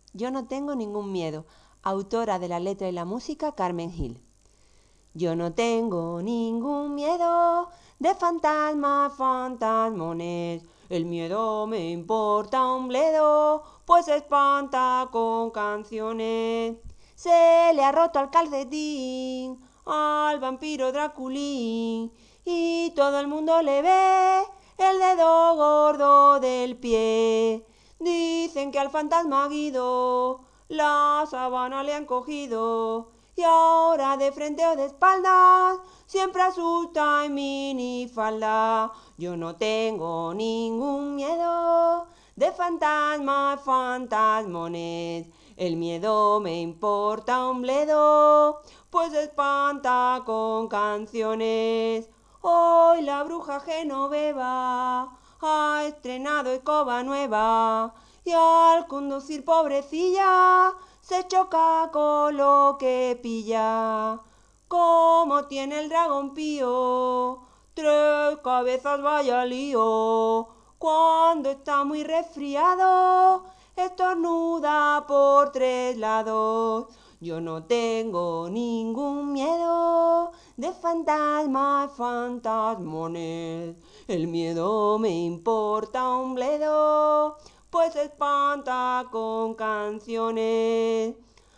Yo no tengo ningún miedo. Autora de la letra y la música, Carmen Gil. Yo no tengo ningún miedo de fantasmas, fantasmones. El miedo me importa un bledo, pues espanta con canciones. Se le ha roto al calcetín al vampiro Draculín y todo el mundo le ve el dedo gordo del pie. Dicen que al fantasma Guido la sábana le han cogido y ahora de frente o de espaldas siempre asusta en minifalda. Yo no tengo ningún miedo de fantasmas, fantasmones. El miedo me importa un bledo, pues espanta con canciones. Hoy la bruja Genoveva ha estrenado escoba nueva y al conducir pobrecilla se choca con lo que pilla. Como tiene el dragón pío, tres cabezas vaya lío. Cuando está muy resfriado, estornuda por tres lados. Yo no tengo ningún miedo de fantasmas, fantasmones. El miedo me importa un bledo, pues espanta con canciones.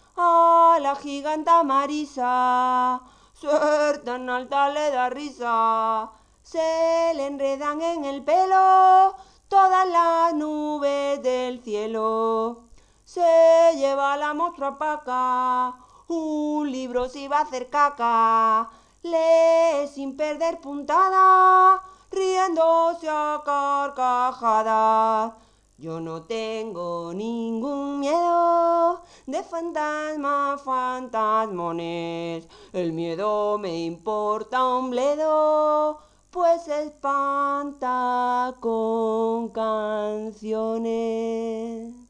A la giganta Marisa, suerte tan alta le da risa. Se le enredan en el pelo todas las nubes del cielo. Se lleva la monstrua paca, un libro si va a hacer caca. Lee sin perder puntada, riéndose a carcajadas. Yo no tengo ningún miedo de fantasmas, fantasmones. El miedo me importa un bledo, pues espanta con canciones.